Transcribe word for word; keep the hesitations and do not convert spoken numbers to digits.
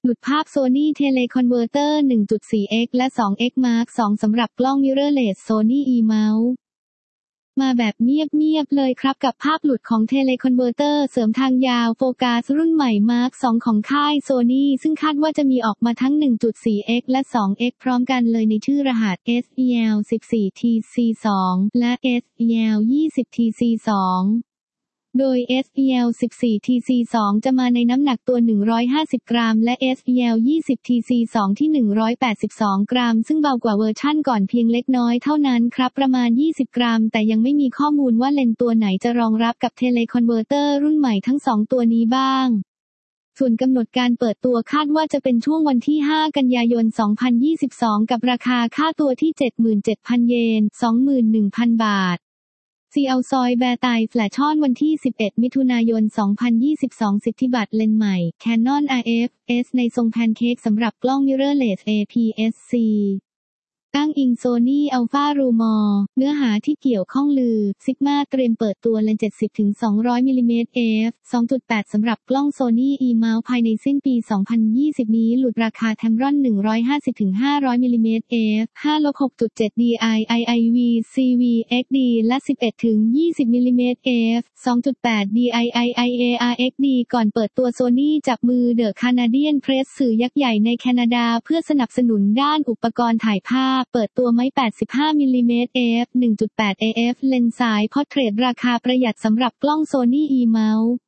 หลุดภาพ Sony Teleconverter หนึ่งจุดสี่ เอ็กซ์ และ สอง เอ็กซ์ Mark สอง สำหรับกล้อง Mirrorless Sony E-Mount มาแบบเงียบๆเลยครับกับภาพหลุดของ Teleconverter เสริมทางยาวโฟกัสรุ่นใหม่ Mark สอง ของค่าย Sony ซึ่งคาดว่าจะมีออกมาทั้ง หนึ่งจุดสี่ เอ็กซ์ และ สอง เอ็กซ์ พร้อมกันเลยในชื่อรหัส เอส อี แอล สิบสี่ ที ซี สอง และ เอส อี แอล ยี่สิบ ที ซี สอง โดย เอส อี แอล สิบสี่ ที ซี สอง จะมาในน้ำหนักตัวหนึ่งร้อยห้าสิบกรัมและ เอส อี แอล ยี่สิบ ที ซี สอง ที่หนึ่งร้อยแปดสิบสองกรัมซึ่งเบากว่าเวอร์ชั่นก่อนเพียงเล็กน้อยเท่านั้นครับประมาณยี่สิบกรัมแต่ยังไม่มีข้อมูลว่าเลนส์ตัวไหนจะรองรับกับ Teleconverter รุ่นใหม่ทั้งสองตัวนี้บ้างส่วนกำหนดการเปิดตัวคาดว่าจะเป็นช่วงวันที่ห้ากันยายนสองพันยี่สิบสองกับราคาค่าตัวที่ เจ็ดหมื่นเจ็ดพัน เยน สองหมื่นหนึ่งพัน บาทซีเอาซอยแบร์ไตแฟลชช่อนวันที่สิบเอ็ดมิถุนายนสองพันยี่สิบสองสิทธิบัตรเลนส์ใหม่ Canon อาร์ เอฟ เอส ในทรงแพนเค้กสำหรับกล้อง Mirrorless เอ พี เอส ซี อ้างอิง Sony Alpha Rumor เนื้อหาที่เกี่ยวข้องลือ Sigma เตรียมเปิดตัวเลนส์ เจ็ดสิบถึงสองร้อย มิลลิเมตร เอฟ สองจุดแปด สำหรับกล้อง Sony E-Mount ภายในสิ้นปี สองพันยี่สิบ นี้หลุดราคา Tamron หนึ่งร้อยห้าสิบถึงห้าร้อย มิลลิเมตร เอฟ ห้าลบหกจุดเจ็ด ดี ไอ ไอ ไอ วี ซี วี เอ็กซ์ ดี และ สิบเอ็ดถึงยี่สิบ มิลลิเมตร เอฟ สองจุดแปด ดี ไอ ไอ ไอ เอ อาร์ เอ็กซ์ ดี ก่อนเปิดตัว Sony จับมือ The Canadian Press สื่อยักษ์ใหญ่ในแคนาดาเพื่อสนับสนุนด้านอุปกรณ์ถ่ายภาพเปิดตัวไม้แปดสิบห้า มิลลิเมตร เอฟ หนึ่งจุดแปด เอ เอฟ เลนส์สายพอร์เทรตราคาประหยัดสำหรับกล้อง Sony E-Mount